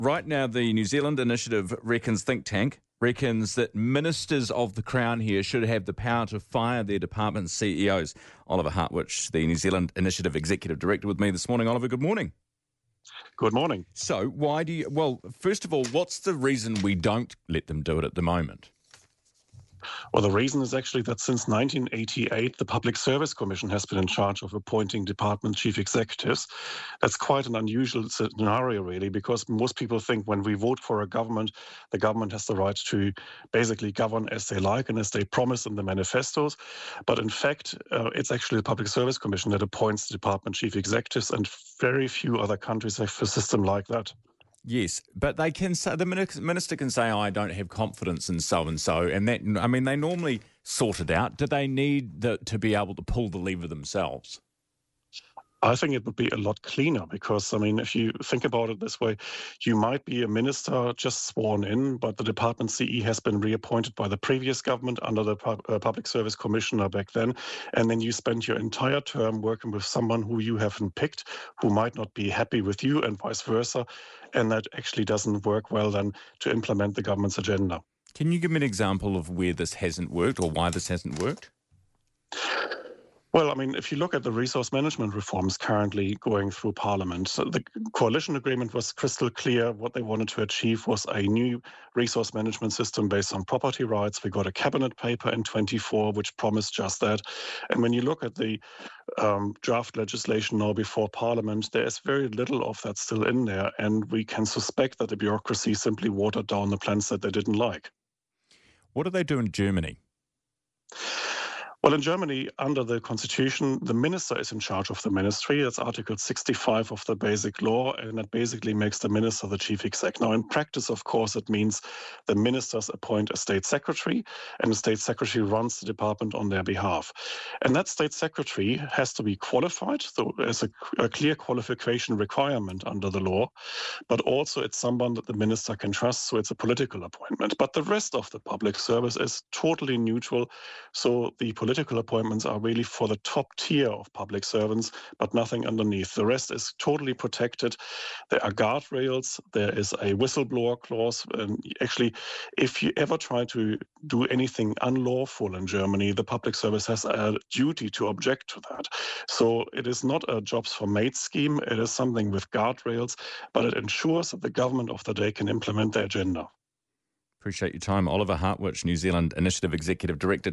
Right now, the New Zealand Initiative think tank reckons that ministers of the Crown here should have the power to fire their department CEOs. Oliver Hartwich, the New Zealand Initiative Executive Director, with me this morning. Oliver, good morning. Good morning. So why do you... Well, first of all, what's the reason we don't let them do it at the moment? Well, the reason is actually that since 1988, the Public Service Commission has been in charge of appointing department chief executives. That's quite an unusual scenario, really, because most people think when we vote for a government, the government has the right to basically govern as they like and as they promise in the manifestos. But in fact, it's actually the Public Service Commission that appoints the department chief executives, and very few other countries have a system like that. Yes, but they can say, the minister can say, I don't have confidence in so-and-so, and that, I mean, they normally sort it out. Do they need to be able to pull the lever themselves? I think it would be a lot cleaner because, I mean, if you think about it this way, you might be a minister just sworn in, but the department CE has been reappointed by the previous government under the Public Service Commissioner back then. And then you spend your entire term working with someone who you haven't picked, who might not be happy with you and vice versa. And that actually doesn't work well then to implement the government's agenda. Can you give me an example of where this hasn't worked or why this hasn't worked? Well, I mean, if you look at the resource management reforms currently going through Parliament, so the coalition agreement was crystal clear. What they wanted to achieve was a new resource management system based on property rights. We got a cabinet paper in 24 which promised just that. And when you look at the draft legislation now before Parliament, there is very little of that still in there. And we can suspect that the bureaucracy simply watered down the plans that they didn't like. What do they do in Germany? Well, in Germany, under the constitution, the minister is in charge of the ministry. That's Article 65 of the basic law, and that basically makes the minister the chief exec. Now, in practice, of course, it means the ministers appoint a state secretary, and the state secretary runs the department on their behalf. And that state secretary has to be qualified, so there's a clear qualification requirement under the law, but also it's someone that the minister can trust, so it's a political appointment. But the rest of the public service is totally neutral, so the political appointments are really for the top tier of public servants, but nothing underneath. The rest is totally protected. There are guardrails. There is a whistleblower clause. And actually, if you ever try to do anything unlawful in Germany, the public service has a duty to object to that. So it is not a jobs for mates scheme. It is something with guardrails, but it ensures that the government of the day can implement their agenda. Appreciate your time. Oliver Hartwich, New Zealand Initiative Executive Director.